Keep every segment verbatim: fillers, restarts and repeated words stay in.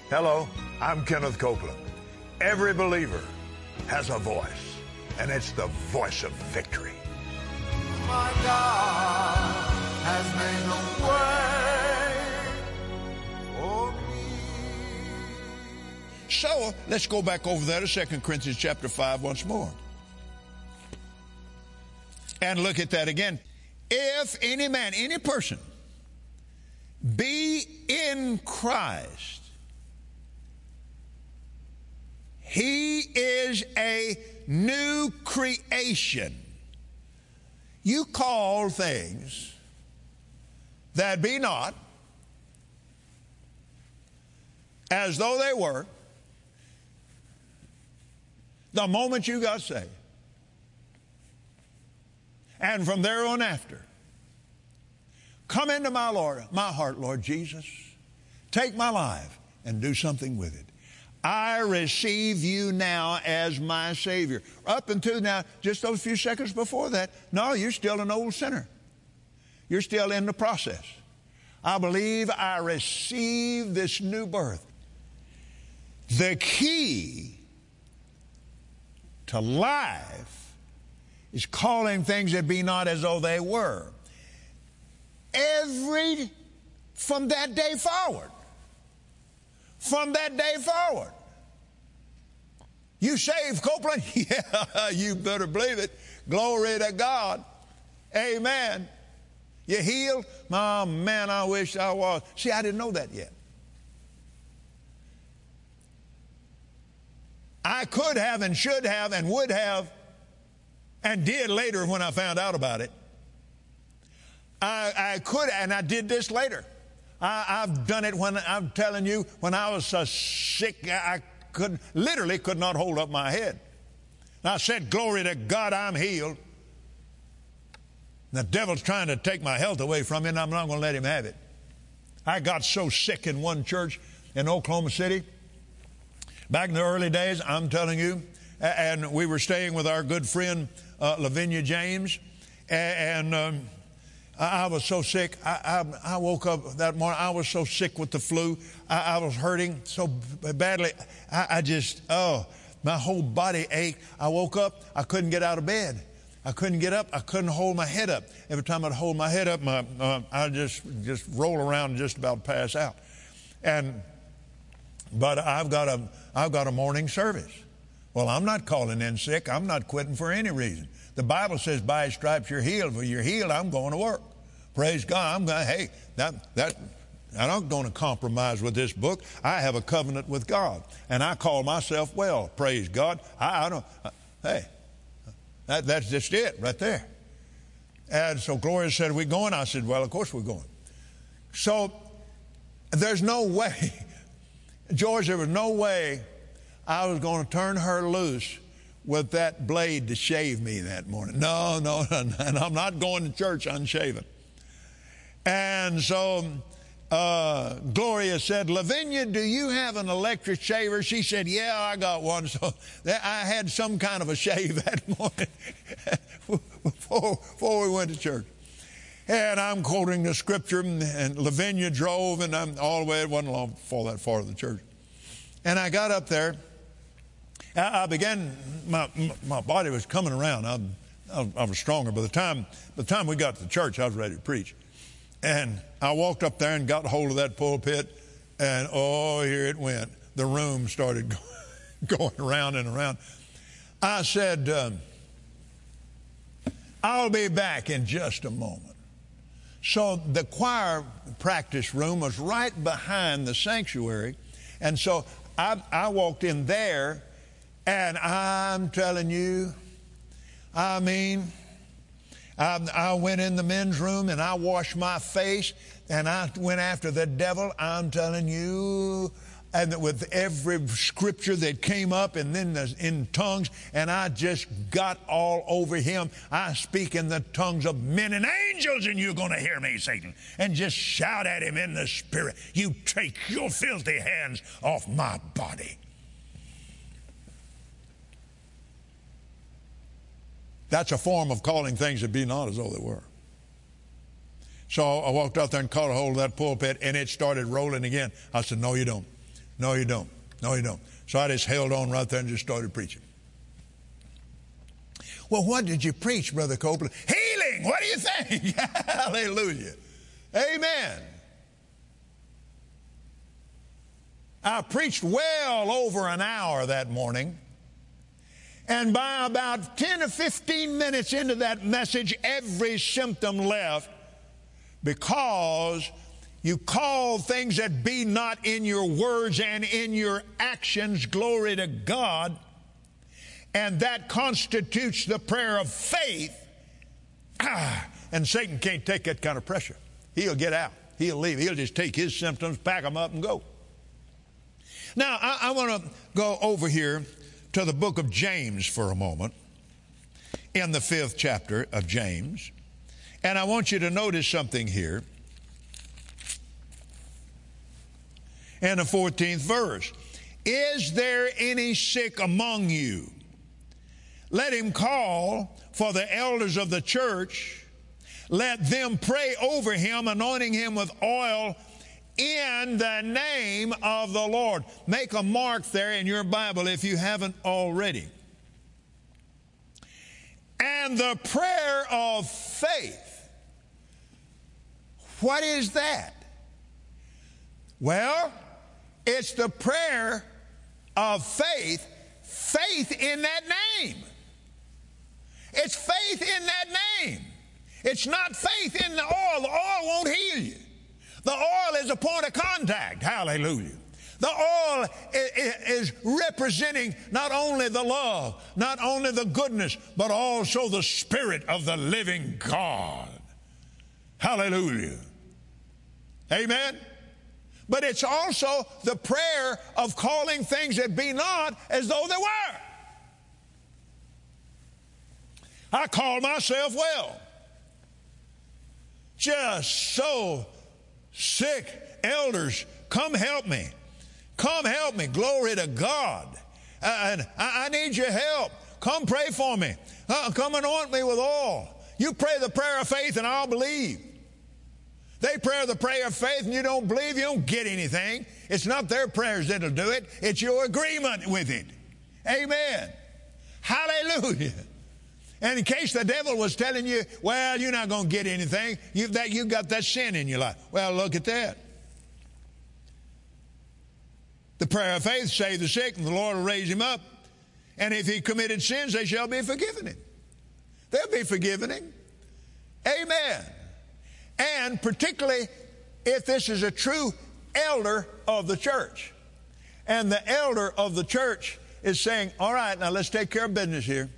Hello, I'm Kenneth Copeland. Every believer has a voice, and it's the voice of victory. My God has made a way for me. So let's go back over there to Second Corinthians chapter five once more. And look at that again. If any man, any person, be in Christ, he is a new creation. You call things that be not as though they were the moment you got saved. And from there on after, come into my Lord, my heart, Lord Jesus. Take my life and do something with it. I receive you now as my Savior. Up until now, just those few seconds before that, no, you're still an old sinner. You're still in the process. I believe I receive this new birth. The key to life is calling things that be not as though they were. Every, from that day forward. From that day forward. You saved, Copeland? Yeah, you better believe it. Glory to God. Amen. You healed? Oh, man, I wish I was. See, I didn't know that yet. I could have and should have and would have and did later when I found out about it. I, I could, and I did this later. I, I've done it when, I'm telling you, when I was so sick, I could, literally could not hold up my head. And I said, glory to God, I'm healed. The devil's trying to take my health away from me, and I'm not going to let him have it. I got so sick in one church in Oklahoma City. Back in the early days, I'm telling you, and we were staying with our good friend, uh, Lavinia James, and um, I, I was so sick. I, I, I woke up that morning. I was so sick with the flu. I, I was hurting so badly. I, I just, oh, my whole body ached. I woke up. I couldn't get out of bed. I couldn't get up. I couldn't hold my head up. Every time I'd hold my head up, my, uh, I'd just, just roll around and just about pass out. And, but I've got a, I've got a morning service. Well, I'm not calling in sick. I'm not quitting for any reason. The Bible says, by his stripes you're healed. Well, you're healed, I'm going to work. Praise God. I'm going, hey, that, that, I'm not going to compromise with this book. I have a covenant with God, and I call myself well. Praise God. I, I don't, uh, hey, that, that's just it right there. And so Gloria said, are we going? I said, well, of course we're going. So there's no way, George, there was no way I was going to turn her loose with that blade to shave me that morning. No, no, no, and I'm not going to church unshaven. And so uh, Gloria said, Lavinia, do you have an electric shaver? She said, yeah, I got one. So I had some kind of a shave that morning before, before we went to church. And I'm quoting the scripture, and Lavinia drove, and I'm all the way, it wasn't long before that far to the church. And I got up there. I began, my my body was coming around. I, I, I was stronger. By the time by the time we got to the church, I was ready to preach. And I walked up there and got hold of that pulpit, and oh, here it went. The room started going around and around. I said, um, I'll be back in just a moment. So the choir practice room was right behind the sanctuary, and so I, I walked in there. And I'm telling you, I mean, I, I went in the men's room and I washed my face and I went after the devil. I'm telling you, and with every scripture that came up and then the, in tongues, and I just got all over him. I speak in the tongues of men and angels, and you're going to hear me, Satan, and just shout at him in the spirit. You take your filthy hands off my body. That's a form of calling things that be not as though they were. So I walked out there and caught a hold of that pulpit, and it started rolling again. I said, no, you don't. No, you don't. No, you don't. So I just held on right there and just started preaching. Well, what did you preach, Brother Copeland? Healing! What do you think? Hallelujah. Amen. I preached well over an hour that morning. And by about ten or fifteen minutes into that message, every symptom left, because you call things that be not in your words and in your actions, glory to God, and that constitutes the prayer of faith. Ah, and Satan can't take that kind of pressure. He'll get out. He'll leave. He'll just take his symptoms, pack them up, and go. Now, I, I want to go over here to the book of James for a moment, in the fifth chapter of James. And I want you to notice something here. In the fourteenth verse. Is there any sick among you? Let him call for the elders of the church. Let them pray over him, anointing him with oil in the name of the Lord. Make a mark there in your Bible if you haven't already. And the prayer of faith. What is that? Well, it's the prayer of faith, faith in that name. It's faith in that name. It's not faith in the oil. The oil won't heal you. The oil is a point of contact. Hallelujah. The oil is representing not only the love, not only the goodness, but also the Spirit of the living God. Hallelujah. Amen. But it's also the prayer of calling things that be not as though they were. I call myself well. Just so sick. Elders, come help me. Come help me. Glory to God. Uh, I, I need your help. Come pray for me. Uh, come anoint me with oil. You pray the prayer of faith and I'll believe. They pray the prayer of faith and you don't believe, you don't get anything. It's not their prayers that'll do it. It's your agreement with it. Amen. Hallelujah. And in case the devil was telling you, well, you're not going to get anything, you've, that, you've got that sin in your life. Well, look at that. The prayer of faith save the sick, and the Lord will raise him up. And if he committed sins, they shall be forgiven him. They'll be forgiven him. Amen. And particularly if this is a true elder of the church. And the elder of the church is saying, all right, now let's take care of business here.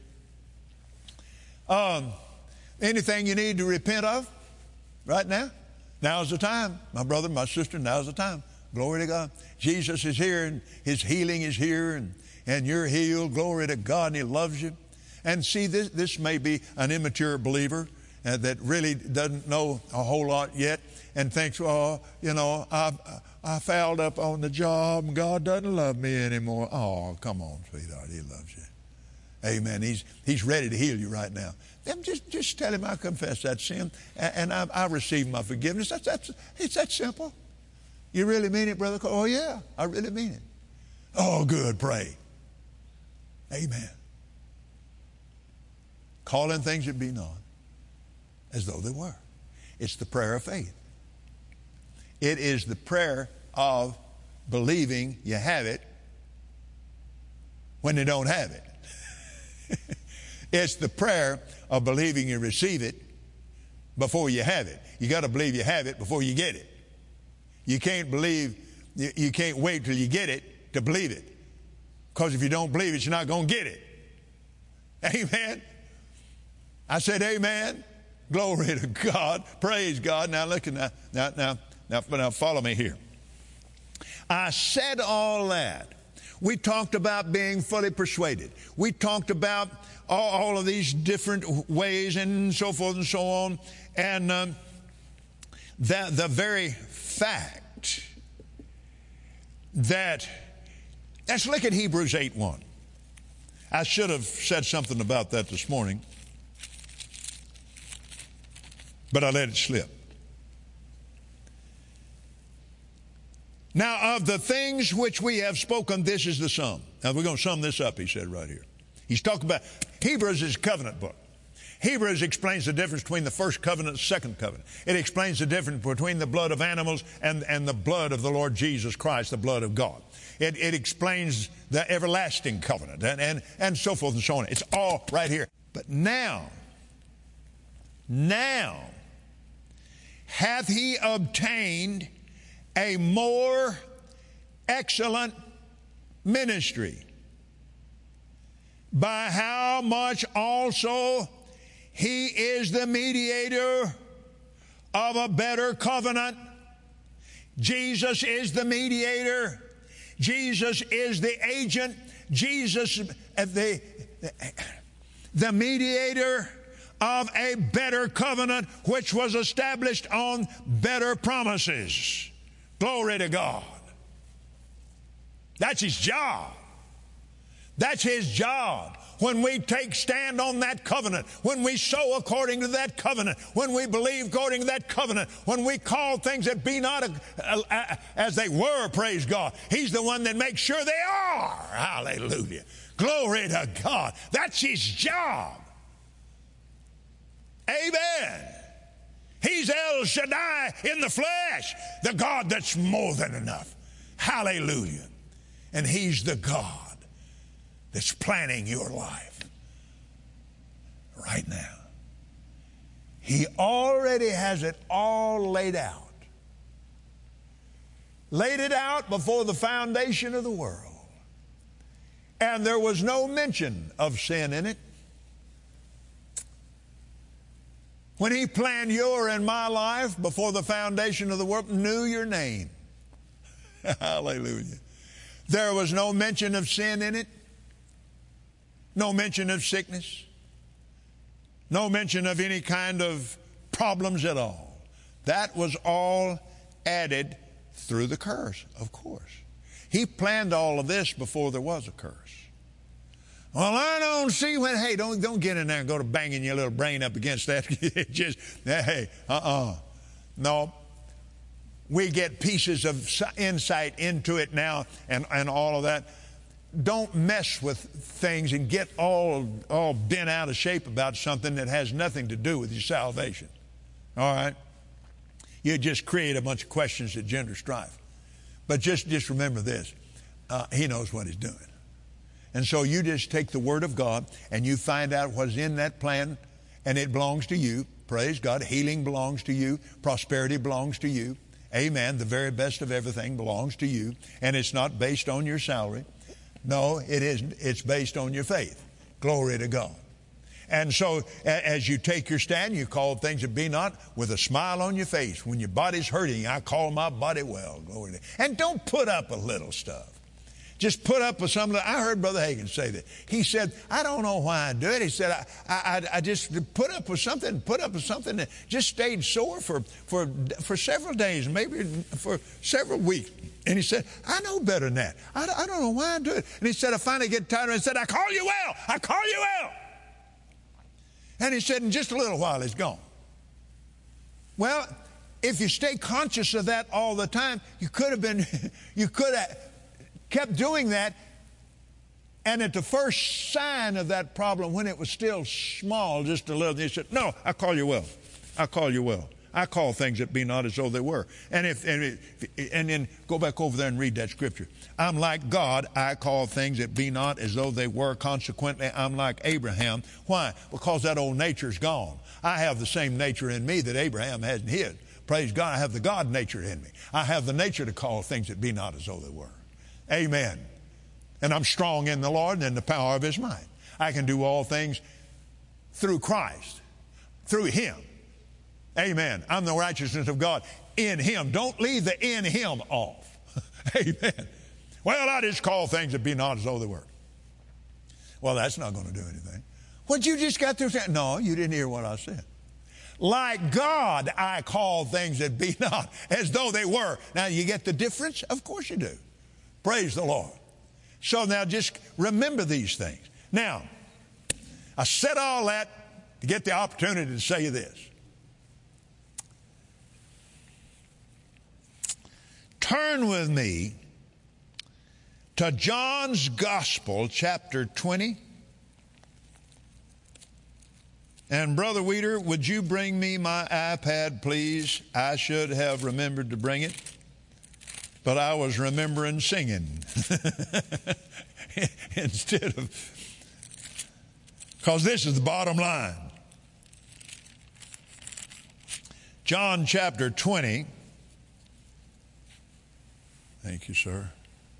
Um, anything you need to repent of right now? Now's the time. My brother, my sister, now's the time. Glory to God. Jesus is here and his healing is here and, and you're healed. Glory to God, and he loves you. And see, this, this may be an immature believer uh, that really doesn't know a whole lot yet and thinks, oh, you know, I, I fouled up on the job and God doesn't love me anymore. Oh, come on, sweetheart, he loves you. Amen. He's, he's ready to heal you right now. Then just, just tell him I confess that sin and, and I, I receive my forgiveness. That's, that's, it's that simple. You really mean it, Brother Cole? Oh, yeah, I really mean it. Oh, good, pray. Amen. Calling things that be not as though they were. It's the prayer of faith. It is the prayer of believing you have it when you don't have it. It's the prayer of believing you receive it before you have it. You got to believe you have it before you get it. You can't believe, you, you can't wait till you get it to believe it. Because if you don't believe it, you're not going to get it. Amen. I said amen. Glory to God. Praise God. Now look at now, now, now, now, now follow me here. I said all that. We talked about being fully persuaded. We talked about all, all of these different ways and so forth and so on. And um, that the very fact that, let's look at Hebrews eight one. I should have said something about that this morning, but I let it slip. Now, of the things which we have spoken, this is the sum. Now, we're going to sum this up, he said right here. He's talking about, Hebrews is a covenant book. Hebrews explains the difference between the first covenant and the second covenant. It explains the difference between the blood of animals and, and the blood of the Lord Jesus Christ, the blood of God. It, it explains the everlasting covenant and, and, and so forth and so on. It's all right here. But now, now, hath he obtained a more excellent ministry, by how much also he is the mediator of a better covenant. Jesus is the mediator. Jesus is the agent. Jesus, the, the mediator of a better covenant, which was established on better promises. Glory to God. That's his job. That's his job. When we take stand on that covenant, when we sow according to that covenant, when we believe according to that covenant, when we call things that be not a, a, a, as they were, praise God, he's the one that makes sure they are. Hallelujah. Glory to God. That's his job. Amen. He's El Shaddai in the flesh, the God that's more than enough. Hallelujah. And he's the God that's planning your life right now. He already has it all laid out. Laid it out before the foundation of the world. And there was no mention of sin in it. When he planned your and my life before the foundation of the world, knew your name. Hallelujah. There was no mention of sin in it. No mention of sickness. No mention of any kind of problems at all. That was all added through the curse, of course. He planned all of this before there was a curse. Well, I don't see when, hey, don't, don't get in there and go to banging your little brain up against that. Just, hey, uh-uh. No. We get pieces of insight into it now and, and all of that. Don't mess with things and get all, all bent out of shape about something that has nothing to do with your salvation. All right? You just create a bunch of questions that gender strife. But just, just remember this. Uh, he knows what he's doing. And so you just take the Word of God and you find out what's in that plan, and it belongs to you. Praise God. Healing belongs to you. Prosperity belongs to you. Amen. The very best of everything belongs to you. And it's not based on your salary. No, it isn't. It's based on your faith. Glory to God. And so as you take your stand, you call things that be not with a smile on your face. When your body's hurting, I call my body well. Glory to God. And don't put up with little stuff. Just put up with some of the, I heard Brother Hagin say that. He said, I don't know why I do it. He said, I, I, I just put up with something, put up with something that just stayed sore for, for, for several days, maybe for several weeks. And he said, I know better than that. I, I don't know why I do it. And he said, I finally get tired of it and said, I call you well. I call you well. And he said, in just a little while, it's gone. Well, if you stay conscious of that all the time, you could have been, you could have kept doing that, and at the first sign of that problem, when it was still small, just a little, he said, no, I call you well. I call you well. I call things that be not as though they were. And if, and, if, and then go back over there and read that scripture. I'm like God, I call things that be not as though they were. Consequently, I'm like Abraham. Why? Because that old nature's gone. I have the same nature in me that Abraham had in his. Praise God, I have the God nature in me. I have the nature to call things that be not as though they were. Amen. And I'm strong in the Lord and in the power of his might. I can do all things through Christ, through him. Amen. I'm the righteousness of God in him. Don't leave the in him off. Amen. Well, I just call things that be not as though they were. Well, that's not going to do anything. What you just got through saying? No, you didn't hear what I said. Like God, I call things that be not as though they were. Now, you get the difference? Of course you do. Praise the Lord. So now just remember these things. Now, I said all that to get the opportunity to say this. turn with me to John's Gospel, chapter twenty. And Brother Weeder, would you bring me my iPad, please? I should have remembered to bring it, but I was remembering singing instead of, because this is the bottom line. John chapter twenty. Thank you, sir.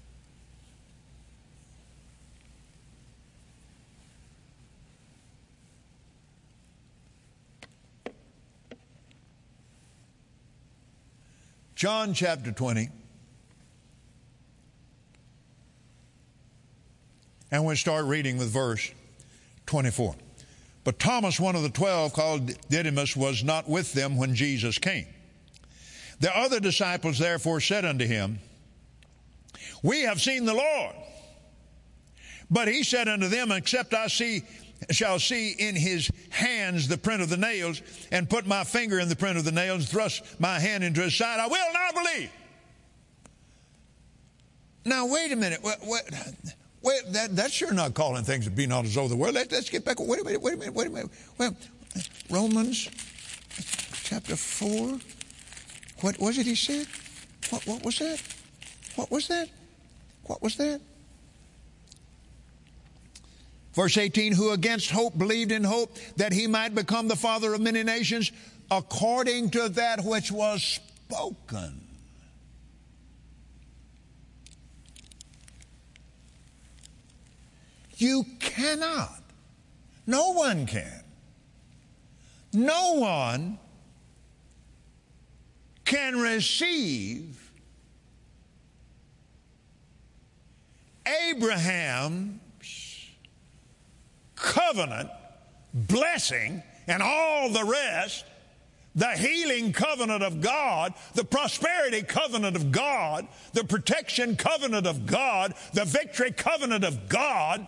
John chapter twenty. And we'll start reading with verse twenty-four. But Thomas, one of the twelve, called Didymus, was not with them when Jesus came. The other disciples therefore said unto him, We have seen the Lord. But he said unto them, Except I see shall see in his hands the print of the nails, and put my finger in the print of the nails, and thrust my hand into his side, I will not believe. Now, wait a minute. Wait, wait, wait that, that's sure not calling things to be not as though they were. Let, let's get back. Wait a minute, wait a minute, wait a minute. Well, Romans chapter four. What was it he said? What, what was that? What was that? What was that? Verse eighteen, who against hope believed in hope that he might become the father of many nations, according to that which was spoken. You cannot. No one can. No one can receive Abraham's covenant, blessing, and all the rest, the healing covenant of God, the prosperity covenant of God, the protection covenant of God, the victory covenant of God.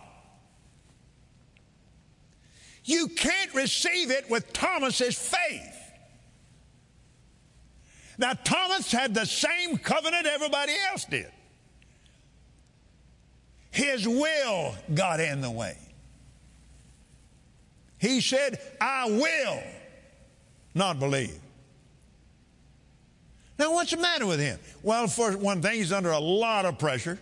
You can't receive it with Thomas's faith. Now, Thomas had the same covenant everybody else did. His will got in the way. He said, I will not believe. Now, what's the matter with him? Well, for one thing, he's under a lot of pressure.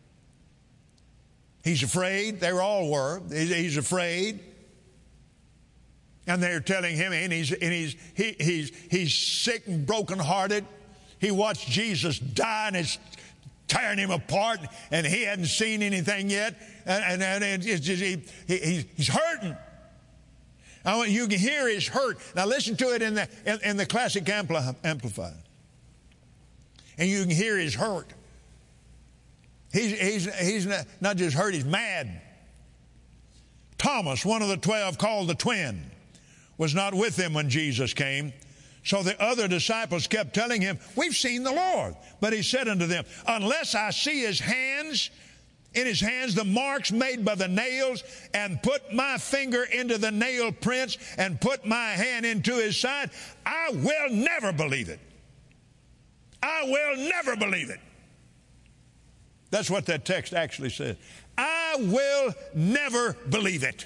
He's afraid. They all were. He's afraid. And they're telling him, and he's, and he's, he, he's, he's sick and brokenhearted. He watched Jesus die, and it's tearing him apart, and he hadn't seen anything yet. And, and, and it's just, he, he, he's hurting. I want you can hear his hurt. Now listen to it in the in, in the classic ampli- amplifier, and you can hear his hurt. He's he's he's not, not just hurt; he's mad. Thomas, one of the twelve, called the twin, was not with them when Jesus came. So the other disciples kept telling him, "We've seen the Lord." But he said unto them, "Unless I see his hands." In his hands the marks made by the nails, and put my finger into the nail prints, and put my hand into his side, I will never believe it. I will never believe it. That's what that text actually says. I will never believe it.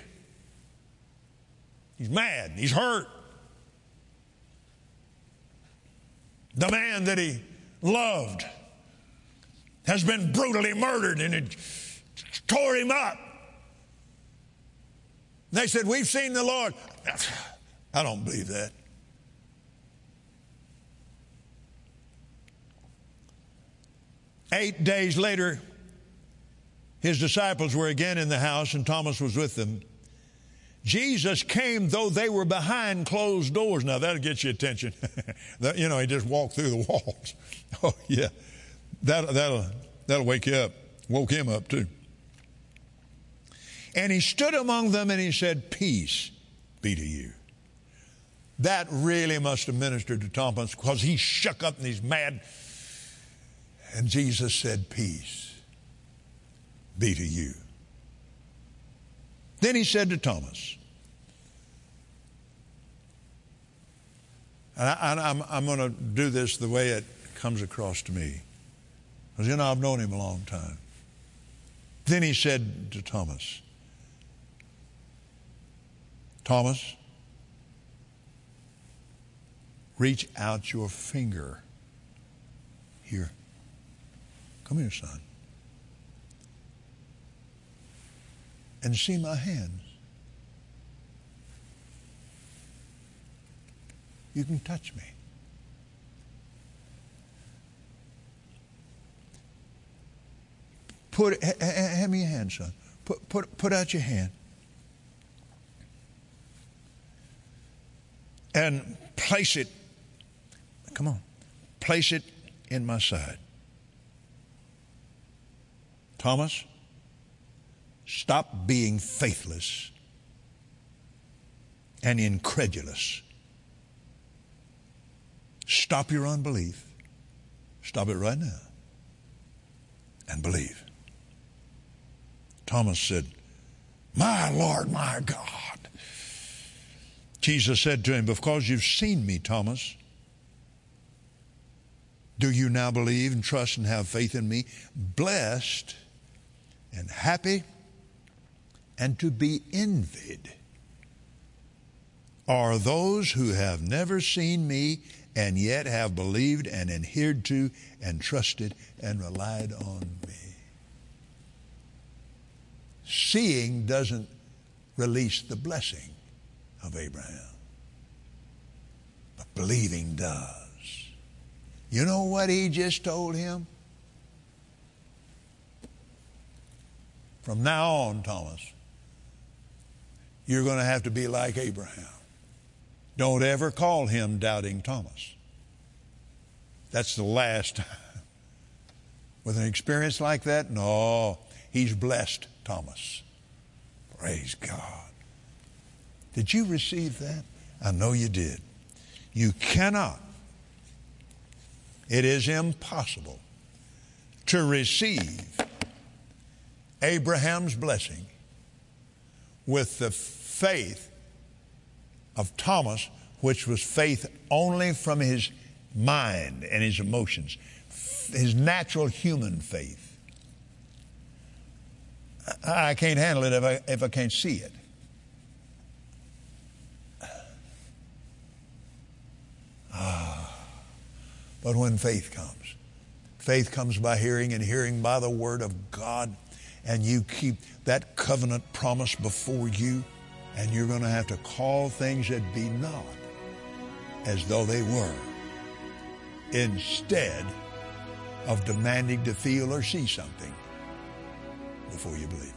He's mad. He's hurt. The man that he loved has been brutally murdered, and it tore him up. They said, "We've seen the Lord." I don't believe that. Eight days later, his disciples were again in the house, and Thomas was with them. Jesus came, though they were behind closed doors. Now, that'll get your attention. You know, he just walked through the walls. Oh, yeah. That, that'll, that'll wake you up. Woke him up, too. And he stood among them, and he said, "Peace be to you." That really must have ministered to Thomas, because he shook up and he's mad. And Jesus said, "Peace be to you." Then he said to Thomas, and I, I'm, I'm going to do this the way it comes across to me. Because, you know, I've known him a long time. Then he said to Thomas, Thomas, reach out your finger here. Come here, son. And see my hands. You can touch me. Put, ha, ha, hand me your hand, son. Put, put, put out your hand. And place it, come on, place it in my side. Thomas, stop being faithless and incredulous. Stop your unbelief. Stop it right now and believe. Thomas said, my Lord, my God. Jesus said to him, because you've seen me, Thomas, do you now believe and trust and have faith in me? Blessed and happy and to be envied are those who have never seen me and yet have believed and adhered to and trusted and relied on me. Seeing doesn't release the blessing of Abraham, but believing does. You know what he just told him? From now on, Thomas, you're going to have to be like Abraham. Don't ever call him Doubting Thomas. That's the last time. With an experience like that, no, he's blessed Thomas. Praise God. Did you receive that? I know you did. You cannot, it is impossible to receive Abraham's blessing with the faith of Thomas, which was faith only from his mind and his emotions, his natural human faith. I can't handle it if I, if I can't see it. Ah, but when faith comes, faith comes by hearing, and hearing by the Word of God, and you keep that covenant promise before you, and you're going to have to call things that be not as though they were, instead of demanding to feel or see something before you believe it.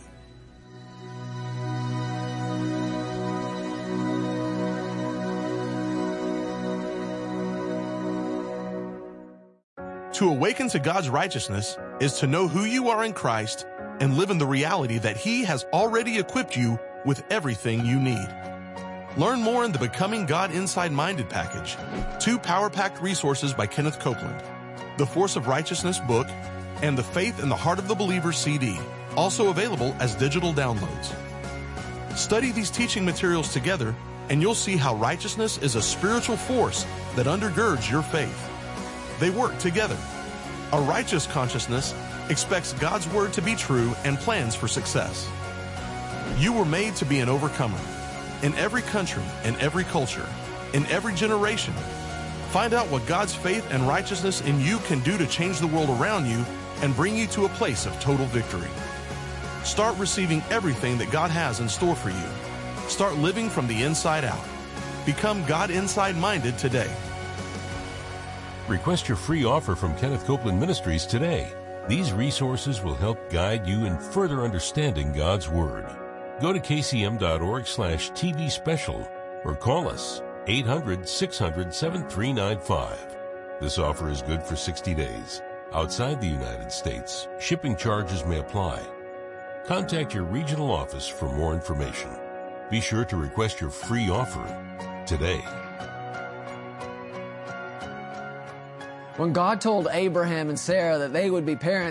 To awaken to God's righteousness is to know who you are in Christ and live in the reality that He has already equipped you with everything you need. Learn more in the Becoming God Inside Minded package, two power-packed resources by Kenneth Copeland, the Force of Righteousness book, and the Faith in the Heart of the Believer C D, also available as digital downloads. Study these teaching materials together, and you'll see how righteousness is a spiritual force that undergirds your faith. They work together. A righteous consciousness expects God's word to be true and plans for success. You were made to be an overcomer. In every country, in every culture, in every generation. Find out what God's faith and righteousness in you can do to change the world around you and bring you to a place of total victory. Start receiving everything that God has in store for you. Start living from the inside out. Become God Inside Minded today. Request your free offer from Kenneth Copeland Ministries today. These resources will help guide you in further understanding God's Word. Go to kcm.org slash TV special or call us eight hundred, six hundred, seven three nine five. This offer is good for sixty days. Outside the United States, shipping charges may apply. Contact your regional office for more information. Be sure to request your free offer today. When God told Abraham and Sarah that they would be parents,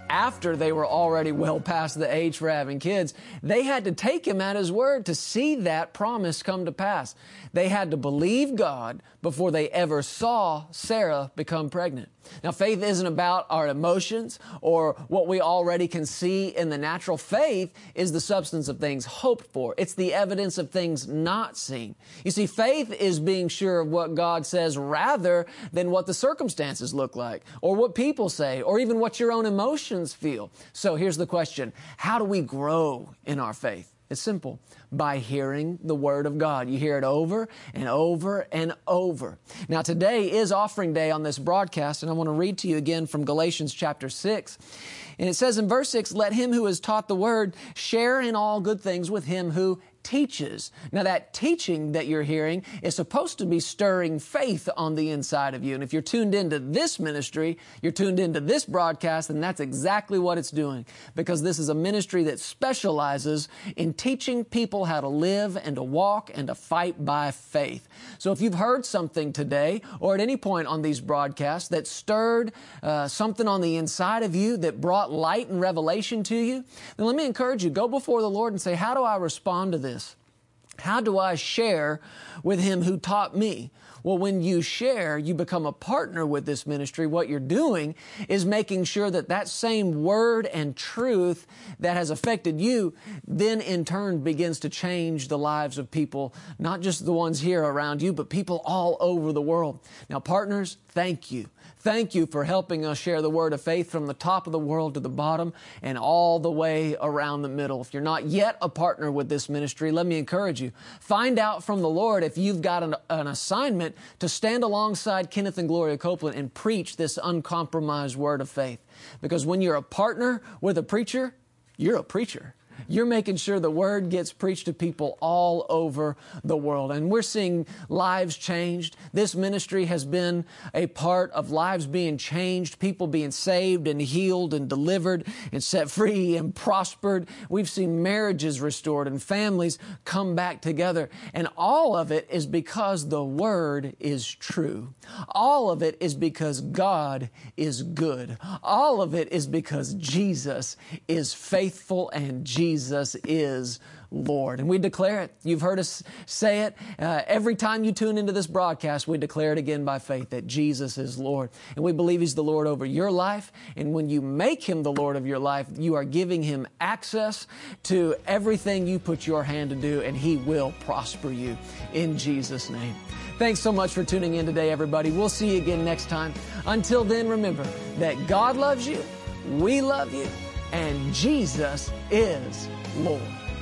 after they were already well past the age for having kids, they had to take him at his word to see that promise come to pass. They had to believe God before they ever saw Sarah become pregnant. Now, faith isn't about our emotions or what we already can see in the natural. Faith is the substance of things hoped for. It's the evidence of things not seen. You see, faith is being sure of what God says rather than what the circumstances look like or what people say or even what your own emotions feel. So here's the question. How do we grow in our faith? It's simple. By hearing the Word of God. You hear it over and over and over. Now, today is offering day on this broadcast, and I want to read to you again from Galatians chapter six. And it says in verse six, "Let him who is taught the Word share in all good things with him who teaches." Now, that teaching that you're hearing is supposed to be stirring faith on the inside of you. And if you're tuned into this ministry, you're tuned into this broadcast, and that's exactly what it's doing. Because this is a ministry that specializes in teaching people how to live and to walk and to fight by faith. So if you've heard something today or at any point on these broadcasts that stirred uh, something on the inside of you that brought light and revelation to you, then let me encourage you, go before the Lord and say, how do I respond to this? How do I share with him who taught me? Well, when you share, you become a partner with this ministry. What you're doing is making sure that that same word and truth that has affected you then in turn begins to change the lives of people, not just the ones here around you, but people all over the world. Now, partners, thank you. Thank you for helping us share the word of faith from the top of the world to the bottom and all the way around the middle. If you're not yet a partner with this ministry, let me encourage you. Find out from the Lord if you've got an, an assignment to stand alongside Kenneth and Gloria Copeland and preach this uncompromised word of faith. Because when you're a partner with a preacher, you're a preacher. You're making sure the word gets preached to people all over the world. And we're seeing lives changed. This ministry has been a part of lives being changed, people being saved and healed and delivered and set free and prospered. We've seen marriages restored and families come back together. And all of it is because the word is true. All of it is because God is good. All of it is because Jesus is faithful and Jesus Jesus is Lord. And we declare it. You've heard us say it. Uh, every time you tune into this broadcast, we declare it again by faith that Jesus is Lord. And we believe He's the Lord over your life. And when you make Him the Lord of your life, you are giving Him access to everything you put your hand to do, and He will prosper you in Jesus' name. Thanks so much for tuning in today, everybody. We'll see you again next time. Until then, remember that God loves you, we love you, and Jesus is Lord.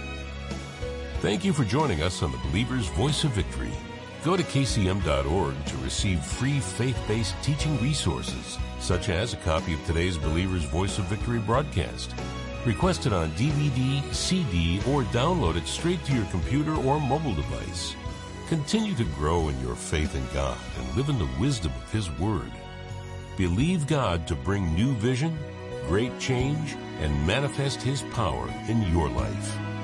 Thank you for joining us on the Believer's Voice of Victory. Go to K C M dot org to receive free faith-based teaching resources, such as a copy of today's Believer's Voice of Victory broadcast. Request it on D V D, C D, or download it straight to your computer or mobile device. Continue to grow in your faith in God and live in the wisdom of His Word. Believe God to bring new vision, great change, and manifest His power in your life.